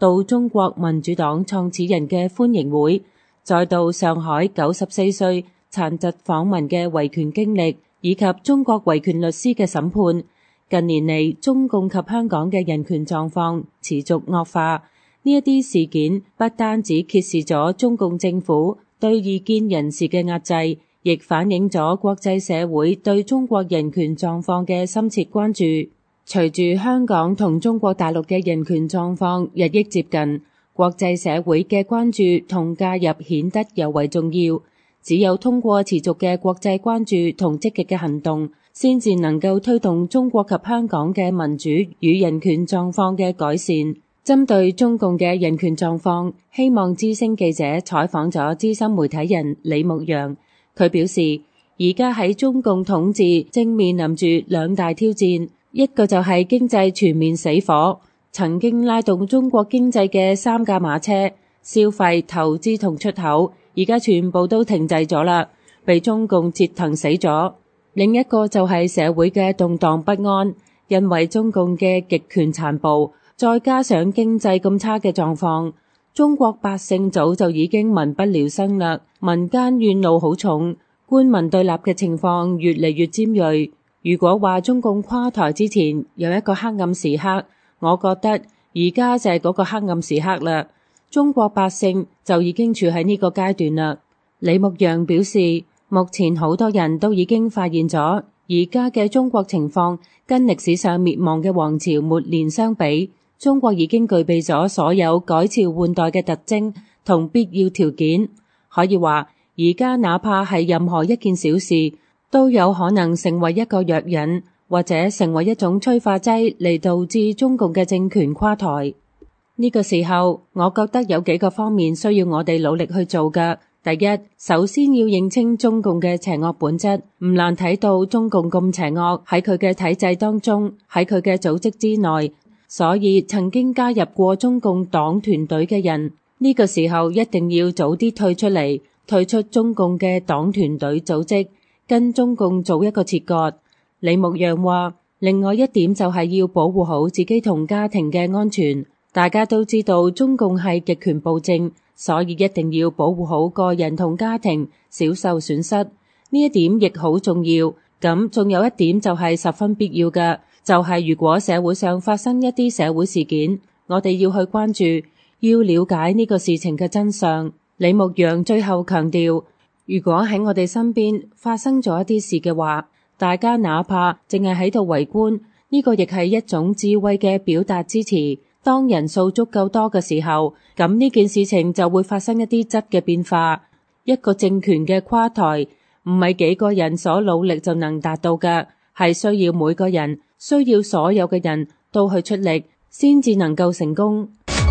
到中國民主黨創始人嘅歡迎會，再到上海九十四歲殘疾訪民嘅維權經歷，以及中國維權律師嘅審判。近年嚟，中共及香港嘅人權狀況持續惡化。呢一啲事件不單止揭示咗中共政府對異見人士嘅壓制，亦反映咗國際社會對中國人權狀況嘅深切關注。隨住香港同中國大陸嘅人權狀況日益接近，國際社會嘅關注同介入顯得尤為重要。只有通過持續嘅國際關注同積極嘅行動，先至能夠推動中國及香港嘅民主與人權狀況嘅改善。針對中共嘅人權狀況，希望之聲記者採訪咗資深媒體人李牧陽。佢表示，而家喺中共統治正面臨住兩大挑戰，一個就係經濟全面死火，曾經拉動中國經濟嘅三駕馬車，消費、投資同出口，而家全部都停滯咗啦，被中共折騰死咗。另一個就係社會嘅動盪不安，因為中共嘅極權殘暴，再加上經濟咁差嘅狀況，中國百姓早就已經民不聊生啦，民間怨怒好重，官民對立嘅情況越嚟越尖銳。如果話中共垮台之前有一個黑暗時刻，我覺得而家就係嗰個黑暗時刻啦。中國百姓就已經處喺呢個階段啦。李牧陽表示，目前好多人都已經發現咗，而家嘅中國情況跟歷史上滅亡嘅王朝末年相比，中國已經具備咗所有改朝換代嘅特徵同必要條件。可以話，而家哪怕係任何一件小事，都有可能成為一個藥引，或者成為一種催化劑嚟導致中共嘅政權垮台。呢個時候，我覺得有幾個方面需要我哋努力去做㗎。第一，首先要認清中共嘅邪惡本質，唔難睇到中共咁邪惡喺佢嘅體制當中，喺佢嘅組織之內。所以曾經加入過中共黨團隊嘅人，呢個時候一定要早啲退出嚟，退出中共嘅黨團隊組織，跟中共做一個切割。李牧陽話，另外一點就係要保護好自己同家庭嘅安全。大家都知道中共係極權暴政，所以一定要保護好個人同家庭，少受損失。呢一點亦好重要。咁仲有一點就係十分必要嘅，就係如果社會上發生一啲社會事件，我哋要去關注，要了解呢個事情嘅真相。李牧陽最後強調，如果喺我哋身邊發生咗一啲事嘅話，大家哪怕淨係喺度圍觀，呢個亦係一種智慧嘅表達支持。當人數足夠多嘅時候，咁呢件事情就會發生一啲質嘅變化。一個政權嘅垮台，唔係幾個人所努力就能達到嘅，係需要每個人，需要所有嘅人都去出力，先至能夠成功。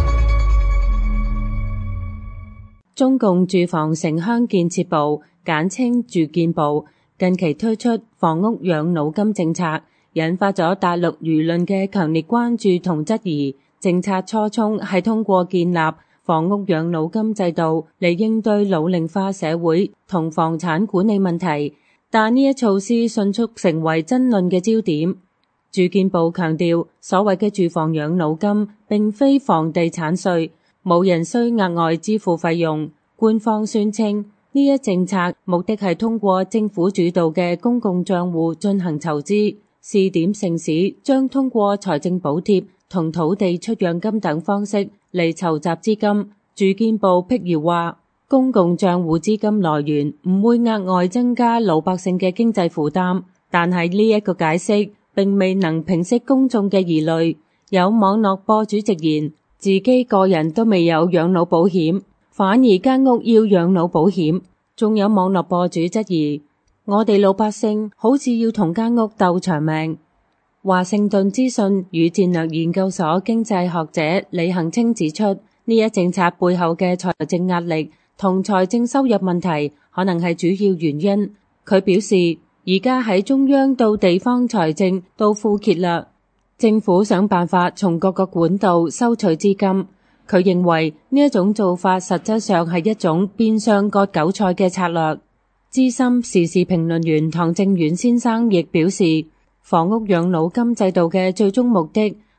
中共住房城鄉建設部，簡稱住建部，近期推出房屋養老金政策，引發咗大陸輿論嘅強烈關注同質疑。政策初衷係通過建立房屋養老金制度嚟應對老齡化社會同房產管理問題，但呢一措施迅速成為爭論嘅焦點。住建部強調，所謂嘅住房養老金並非房地產稅，冇人需額外支付費用。官方宣稱呢一政策目的係通過政府主導嘅公共賬戶進行籌資，試點城市將通過財政補貼同土地出讓金等方式嚟籌集資金。住建部闢謠話，公共賬戶資金來源唔會額外增加老百姓嘅經濟負擔，但係呢一個解釋並未能平息公眾嘅疑慮。有網絡博主直言，自己個人都未有養老保險，反而間屋要養老保險。仲有網絡博主質疑，我哋老百姓好似要同間屋鬥長命。華盛頓資訊與戰略研究所經濟學者李恒清指出，呢一政策背後嘅財政壓力同財政收入問題可能係主要原因。佢表示，而家喺中央到地方財政都枯竭啦，政府想辦法從各個管道收取資金。佢認為呢一種做法實質上係一種變相割韭菜嘅策略。資深時事評論員唐正遠先生亦表示，房屋養老金制度嘅最終目的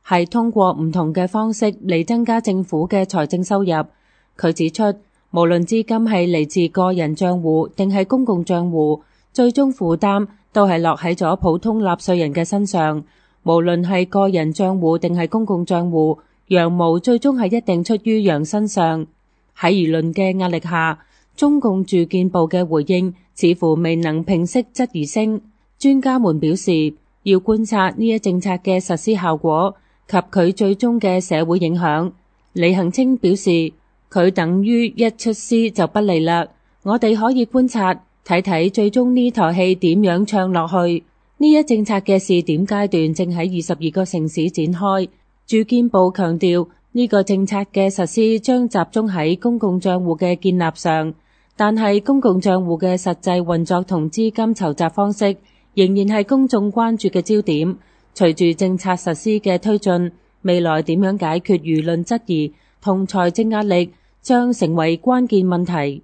係通過唔同嘅方式嚟增加政府嘅財政收入。佢指出，無論資金係嚟自個人賬戶定係公共賬戶，最終負擔都係落喺咗普通納稅人嘅身上。無論係個人賬戶定係公共賬戶，羊毛最終係一定出於羊身上。喺輿論嘅壓力下，中共住建部嘅回應似乎未能平息質疑聲。專家們表示，要觀察呢一政策嘅實施效果及佢最終嘅社會影響。李恒清表示，佢等於一出師就不利啦。我哋可以觀察睇睇最終呢台戲點樣唱落去。呢一政策嘅試點階段正喺二十二個城市展開。住建部強調，呢個政策嘅實施將集中喺公共賬戶嘅建立上，但係公共賬戶嘅實際運作同資金籌集方式仍然係公眾關注嘅焦點。隨住政策實施嘅推進，未來點樣解決輿論質疑同財政壓力將成為關鍵問題。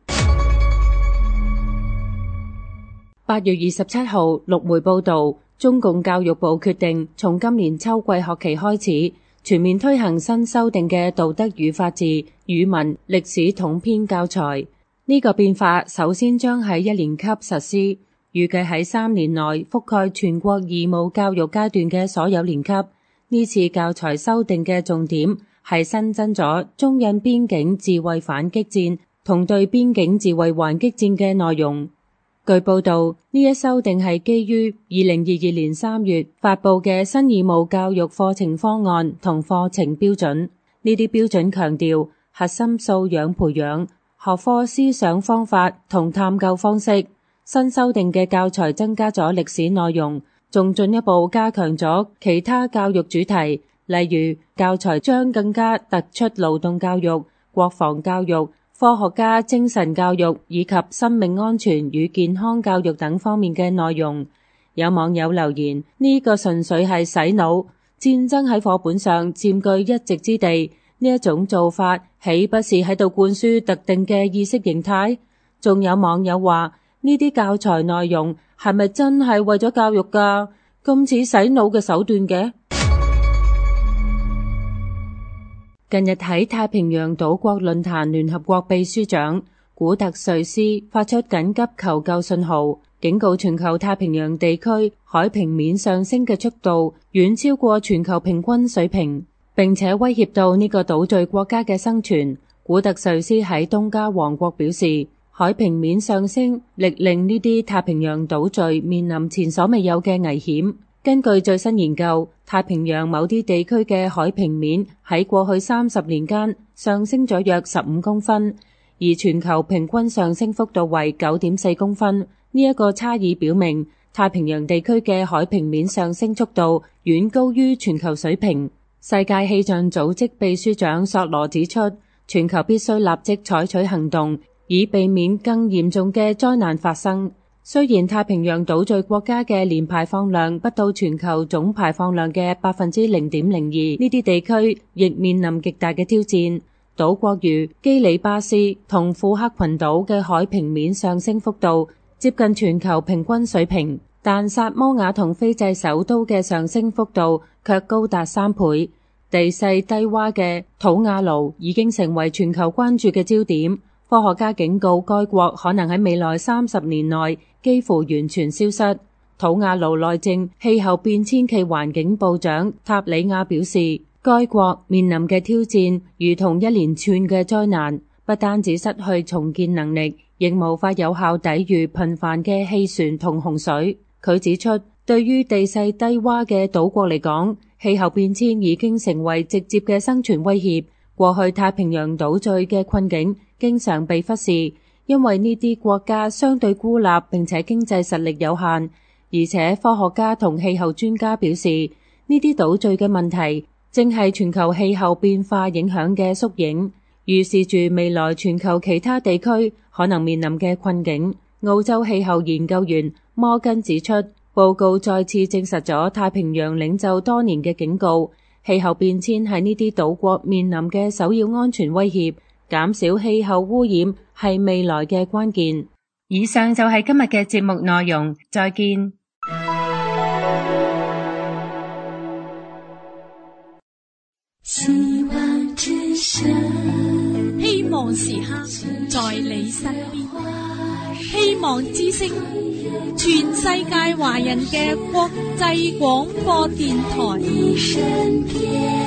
八月二十七號，陸媒報道，中共教育部決定從今年秋季學期開始，全面推行新修訂嘅道德與法治、語文、歷史統編教材。呢個變化首先將喺一年級實施，預計喺三年內覆蓋全國義務教育階段嘅所有年級。呢次教材修訂嘅重點係新增咗中印邊境自衛反擊戰同對邊境自衛還擊戰嘅內容。據報道，呢一修訂係基於二零二二年三月發佈嘅新義務教育課程方案同課程標準。呢啲標準強調核心素養培養、學科思想方法同探究方式。新修訂嘅教材增加咗歷史內容，仲進一步加強咗其他教育主題，例如教材將更加突出勞動教育、國防教育、科學家精神教育以及生命安全與健康教育等方面嘅內容。有網友留言，呢個純粹係洗腦，戰爭喺課本上佔據一席之地，呢一種做法豈不是喺度灌輸特定嘅意識形態？仲有網友話，呢啲教材內容係咪真係為咗教育㗎？咁似洗腦嘅手段嘅？近日喺太平洋島國論壇，聯合國秘書長古特瑞斯發出緊急求救信號，警告全球太平洋地區海平面上升嘅速度遠超過全球平均水平，並且威脅到呢個島嶼國家嘅生存。古特瑞斯喺東加王國表示，海平面上升歷令呢啲太平洋島嶼面臨前所未有嘅危險。根據最新研究，太平洋某啲地區嘅海平面喺過去三十年間上升咗約十五公分，而全球平均上升幅度為九點四公分。呢一個差異表明，太平洋地區嘅海平面上升速度遠高於全球水平。世界氣象組織秘書長索羅指出，全球必須立即採取行動，以避免更嚴重嘅災難發生。雖然太平洋島嶼國家嘅年排放量不到全球總排放量嘅百分之零點零二，呢啲地區亦面臨極大嘅挑戰。島國如基里巴斯同庫克群島嘅海平面上升幅度接近全球平均水平，但薩摩亞同斐濟首都嘅上升幅度卻高達三倍。地勢低窪嘅土瓦盧已經成為全球關注嘅焦點。科學家警告該國可能喺未來三十年內幾乎完全消失。土瓦盧內政氣候變遷暨環境部長塔里亞表示，該國面臨嘅挑戰如同一連串嘅災難，不單止失去重建能力，亦無法有效抵禦頻繁嘅氣旋同洪水。佢指出，對於地勢低窪嘅島國嚟講，氣候變遷已經成為直接嘅生存威脅。過去太平洋島嶼嘅困境經常被忽視，因為呢啲國家相對孤立並且經濟實力有限，而且科學家同氣候專家表示，呢啲島嶼嘅問題正係全球氣候變化影響嘅縮影，預示住未來全球其他地區可能面臨嘅困境。澳洲氣候研究員摩根指出，報告再次證實咗太平洋領袖多年嘅警告，氣候變遷係呢啲島國面臨嘅首要安全威脅，減少氣候污染係未來嘅關鍵。以上就係今日嘅節目內容，再見。 希望之聲， 希望時刻在你身邊。希望之聲，全世界華人嘅國際廣播電台。 你身邊。